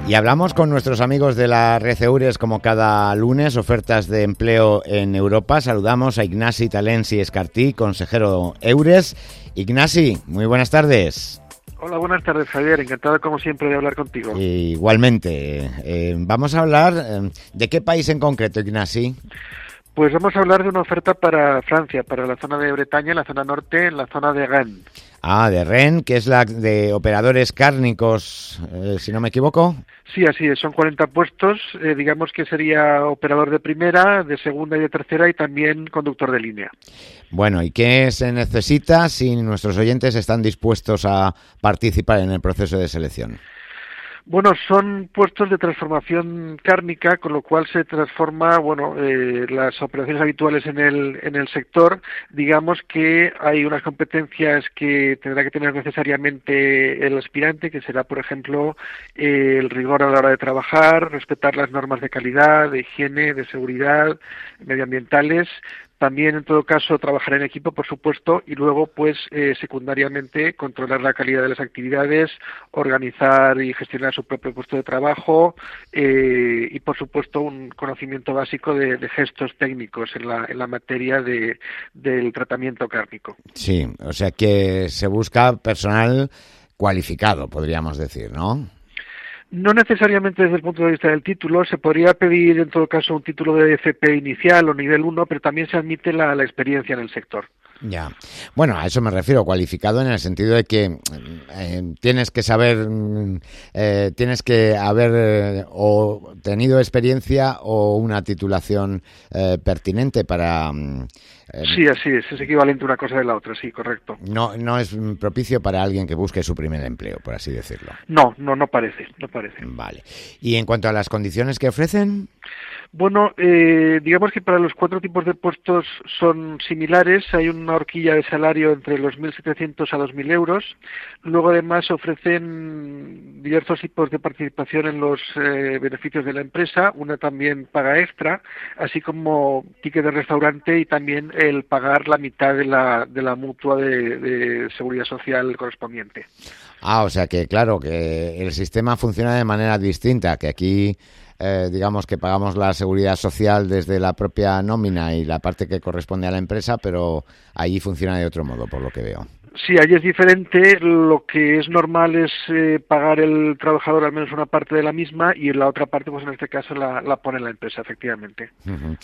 Y hablamos con nuestros amigos de la Red Eures como cada lunes, ofertas de empleo en Europa. Saludamos a Ignasi Talensi Escartí, consejero Eures. Ignasi, muy buenas tardes. Hola, buenas tardes, Javier. Encantado, como siempre, de hablar contigo. Igualmente. Vamos a hablar de qué país en concreto, Ignasi. Pues vamos a hablar de una oferta para Francia, para la zona de Bretaña, la zona norte, en la zona de Rennes. Ah, de Rennes, que es la de operadores cárnicos, si no me equivoco. Sí, así es. Son 40 puestos. Digamos que sería operador de primera, de segunda y de tercera y también conductor de línea. Bueno, ¿y qué se necesita si nuestros oyentes están dispuestos a participar en el proceso de selección? Bueno, son puestos de transformación cárnica, con lo cual se transforma, las operaciones habituales en el sector. Digamos que hay unas competencias que tendrá que tener necesariamente el aspirante, que será, por ejemplo, el rigor a la hora de trabajar, respetar las normas de calidad, de higiene, de seguridad, medioambientales. También, en todo caso, trabajar en equipo, por supuesto, y luego, secundariamente, controlar la calidad de las actividades, organizar y gestionar su propio puesto de trabajo y, por supuesto, un conocimiento básico de gestos técnicos en la materia del tratamiento cárnico. Sí, o sea que se busca personal cualificado, podríamos decir, ¿no? No necesariamente desde el punto de vista del título, se podría pedir en todo caso un título de FP inicial o nivel 1, pero también se admite la experiencia en el sector. Ya, bueno, a eso me refiero, cualificado en el sentido de que tienes que saber, tienes que haber o tenido experiencia o una titulación pertinente para... Sí, así es equivalente una cosa de la otra, sí, correcto. No es propicio para alguien que busque su primer empleo, por así decirlo. No parece. Vale. ¿Y en cuanto a las condiciones que ofrecen? Bueno, digamos que para los 4 tipos de puestos son similares. Hay una horquilla de salario entre los 1.700 a 2.000 euros. Luego, además, ofrecen diversos tipos de participación en los beneficios de la empresa. Una también paga extra, así como ticket de restaurante y también el pagar la mitad de la mutua de seguridad social correspondiente. Ah, o sea que, claro, que el sistema funciona de manera distinta, que aquí... digamos que pagamos la seguridad social desde la propia nómina y la parte que corresponde a la empresa, pero allí funciona de otro modo, por lo que veo. Sí, allí es diferente. Lo que es normal es pagar el trabajador al menos una parte de la misma y la otra parte, pues en este caso, la pone la empresa, efectivamente. Uh-huh.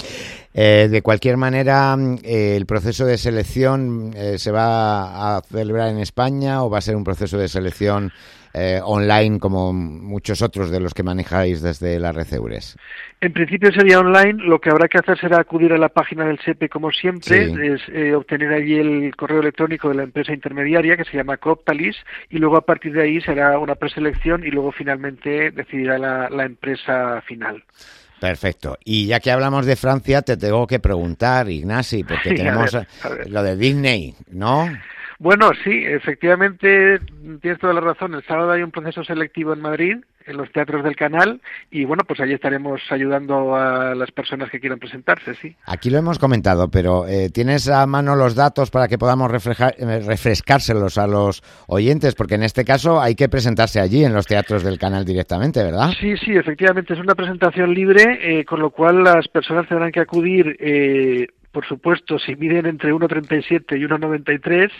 De cualquier manera, ¿el proceso de selección se va a celebrar en España o va a ser un proceso de selección online como muchos otros de los que manejáis desde la Red Eures? En principio sería online. Lo que habrá que hacer será acudir a la página del SEPE como siempre, sí. Es obtener allí el correo electrónico de la empresa intermediaria que se llama Coptalis y luego a partir de ahí será una preselección y luego finalmente decidirá la empresa final. Perfecto. Y ya que hablamos de Francia, te tengo que preguntar, Ignasi, porque sí, tenemos a ver. Lo de Disney, ¿no? Bueno, sí, efectivamente, tienes toda la razón. El sábado hay un proceso selectivo en Madrid, en los teatros del Canal, y bueno, pues allí estaremos ayudando a las personas que quieran presentarse, sí. Aquí lo hemos comentado, pero ¿tienes a mano los datos para que podamos refrescárselos a los oyentes? Porque en este caso hay que presentarse allí, en los teatros del Canal directamente, ¿verdad? Sí, efectivamente, es una presentación libre, con lo cual las personas tendrán que acudir... por supuesto, si miden entre 1,37 y 1,93,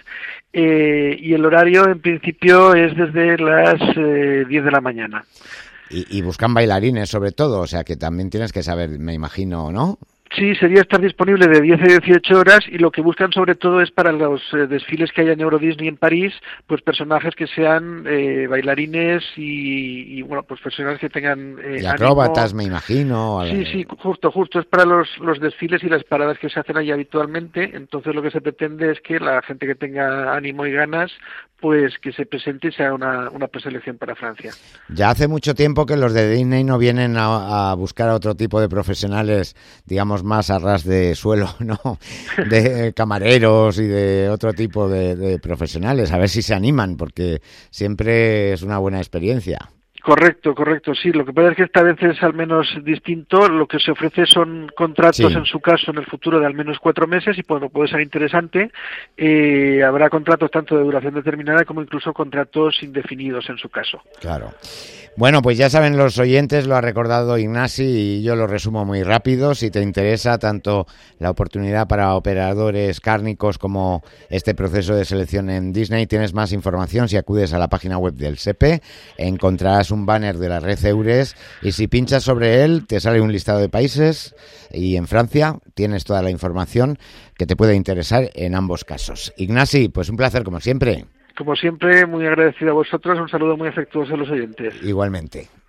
y el horario en principio es desde las 10 de la mañana. Y buscan bailarines sobre todo, o sea que también tienes que saber, me imagino, ¿no? Sí, sería estar disponible de 10 a 18 horas y lo que buscan sobre todo es para los desfiles que haya en Euro Disney en París, pues personajes que sean bailarines y bueno, pues personajes que tengan y acróbatas, me imagino. Sí, justo, es para los desfiles y las paradas que se hacen allí habitualmente. Entonces lo que se pretende es que la gente que tenga ánimo y ganas, pues que se presente y sea una preselección para Francia. Ya hace mucho tiempo que los de Disney no vienen a buscar a otro tipo de profesionales, digamos, más a ras de suelo, ¿no? De camareros y de otro tipo de profesionales. A ver si se animan, porque siempre es una buena experiencia. Correcto, correcto, sí. Lo que pasa es que esta vez es al menos distinto. Lo que se ofrece son contratos, Sí. en su caso, en el futuro de al menos 4 meses y bueno, puede ser interesante. Habrá contratos tanto de duración determinada como incluso contratos indefinidos en su caso. Claro. Bueno, pues ya saben los oyentes, lo ha recordado Ignasi y yo lo resumo muy rápido. Si te interesa tanto la oportunidad para operadores cárnicos como este proceso de selección en Disney, tienes más información si acudes a la página web del SEPE, encontrarás un banner de la red EURES y si pinchas sobre él te sale un listado de países y en Francia tienes toda la información que te puede interesar en ambos casos. Ignasi, pues un placer como siempre. Como siempre, muy agradecido a vosotros. Un saludo muy afectuoso a los oyentes. Igualmente.